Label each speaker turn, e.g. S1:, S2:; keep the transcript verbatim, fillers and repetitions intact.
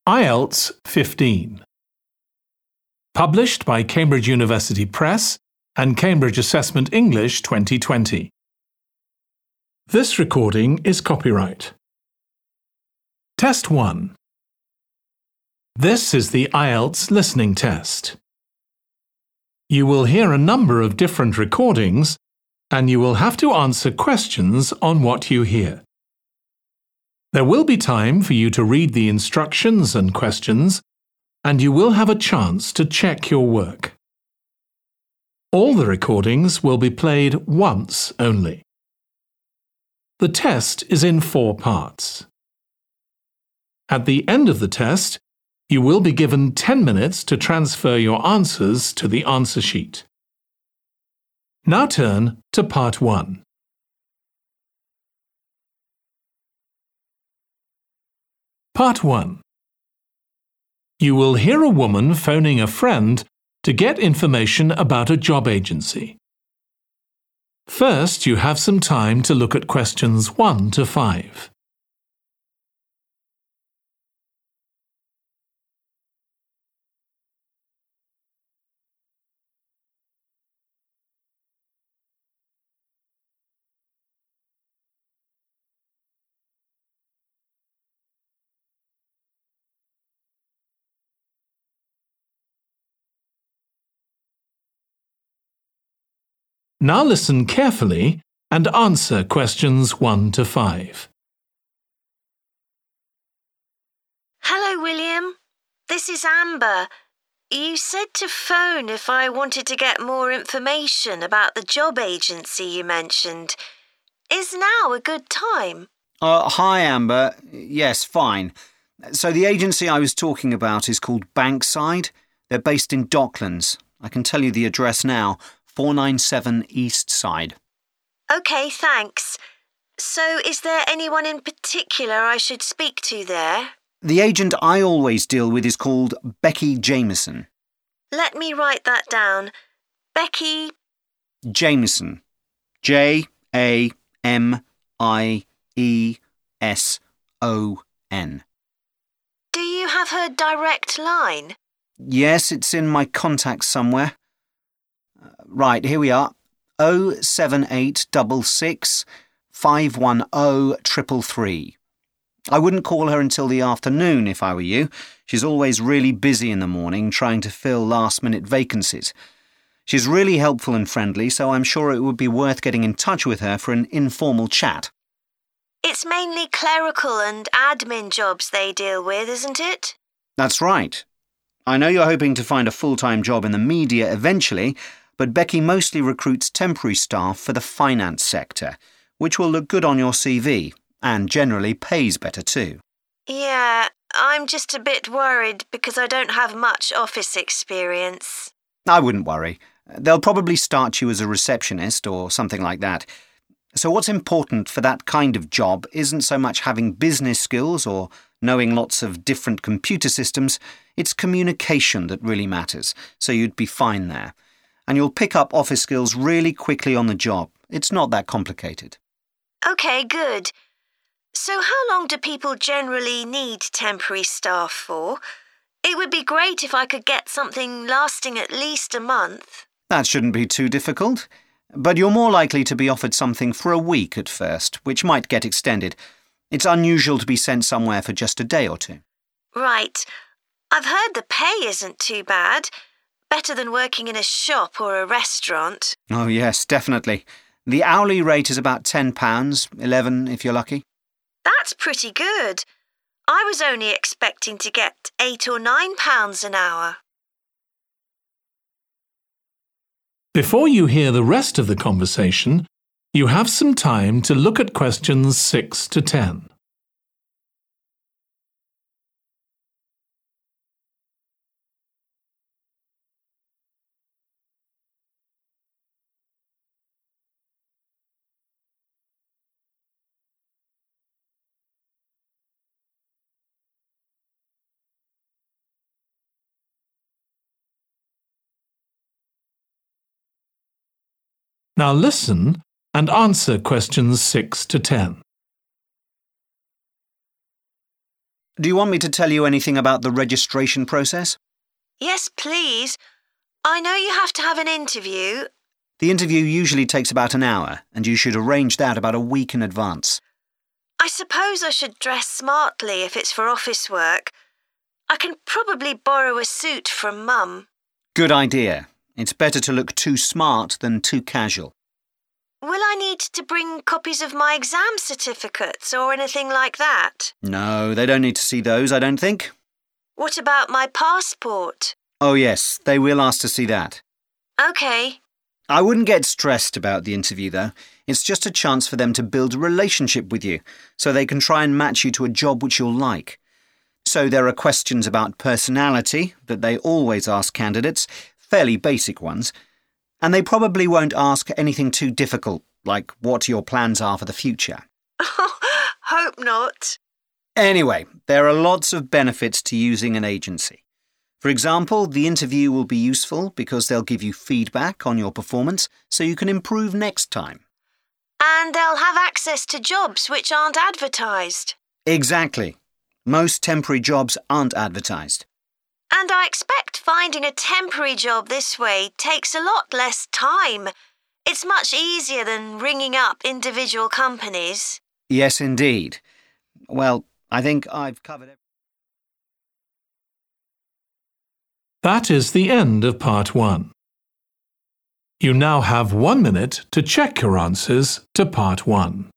S1: I E L T S fifteen. Published by Cambridge University Press and Cambridge Assessment English twenty twenty. This recording is copyright. Test one. This is the I E L T S listening test. You will hear a number of different recordings and you will have to answer questions on what you hear. There will be time for you to read the instructions and questions, and you will have a chance to check your work. All the recordings will be played once only. The test is in four parts. At the end of the test, you will be given ten minutes to transfer your answers to the answer sheet. Now turn to part one. Part one. You will hear a woman phoning a friend to get information about a job agency. First, you have some time to look at questions one to five. Now listen carefully and answer questions one to five.
S2: Hello, William. This is Amber. You said to phone if I wanted to get more information about the job agency you mentioned. Is now a good time?
S3: Uh, hi, Amber. Yes, fine. So the agency I was talking about is called Bankside. They're based in Docklands. I can tell you the address now. four ninety-seven East Side.
S2: OK, thanks. So is there anyone in particular I should speak to there?
S3: The agent I always deal with is called Becky Jameson.
S2: Let me write that down. Becky...
S3: Jameson. J A M I E S O N.
S2: Do you have her direct line?
S3: Yes, it's in my contacts somewhere. Right, here we are. oh seven eight six six, five one oh, three three three. I wouldn't call her until the afternoon if I were you. She's always really busy in the morning trying to fill last-minute vacancies. She's really helpful and friendly, so I'm sure it would be worth getting in touch with her for an informal chat.
S2: It's mainly clerical and admin jobs they deal with, isn't it?
S3: That's right. I know you're hoping to find a full-time job in the media eventually, but Becky mostly recruits temporary staff for the finance sector, which will look good on your C V and generally pays better too.
S2: Yeah, I'm just a bit worried because I don't have much office experience.
S3: I wouldn't worry. They'll probably start you as a receptionist or something like that. So what's important for that kind of job isn't so much having business skills or knowing lots of different computer systems, it's communication that really matters, so you'd be fine there. And you'll pick up office skills really quickly on the job. It's not that complicated.
S2: OK, good. So how long do people generally need temporary staff for? It would be great if I could get something lasting at least a month.
S3: That shouldn't be too difficult. But you're more likely to be offered something for a week at first, which might get extended. It's unusual to be sent somewhere for just a day or two.
S2: Right. I've heard the pay isn't too bad. Better than working in a shop or a restaurant.
S3: Oh, yes, definitely. The hourly rate is about ten pounds, eleven if you're lucky.
S2: That's pretty good. I was only expecting to get eight or nine pounds an hour.
S1: Before you hear the rest of the conversation, you have some time to look at questions six to ten. Now listen and answer questions six to ten.
S3: Do you want me to tell you anything about the registration process?
S2: Yes, please. I know you have to have an interview.
S3: The interview usually takes about an hour, and you should arrange that about a week in advance.
S2: I suppose I should dress smartly if it's for office work. I can probably borrow a suit from Mum.
S3: Good idea. It's better to look too smart than too casual.
S2: Will I need to bring copies of my exam certificates or anything like that?
S3: No, they don't need to see those, I don't think.
S2: What about my passport?
S3: Oh yes, they will ask to see that.
S2: OK.
S3: I wouldn't get stressed about the interview, though. It's just a chance for them to build a relationship with you, so they can try and match you to a job which you'll like. So there are questions about personality that they always ask candidates, fairly basic ones, and they probably won't ask anything too difficult, like what your plans are for the future.
S2: Hope not.
S3: Anyway, there are lots of benefits to using an agency. For example, the interview will be useful because they'll give you feedback on your performance so you can improve next time.
S2: And they'll have access to jobs which aren't advertised.
S3: Exactly. Most temporary jobs aren't advertised.
S2: And I expect finding a temporary job this way takes a lot less time. It's much easier than ringing up individual companies.
S3: Yes, indeed. Well, I think I've covered everything.
S1: That is the end of part one. You now have one minute to check your answers to part one.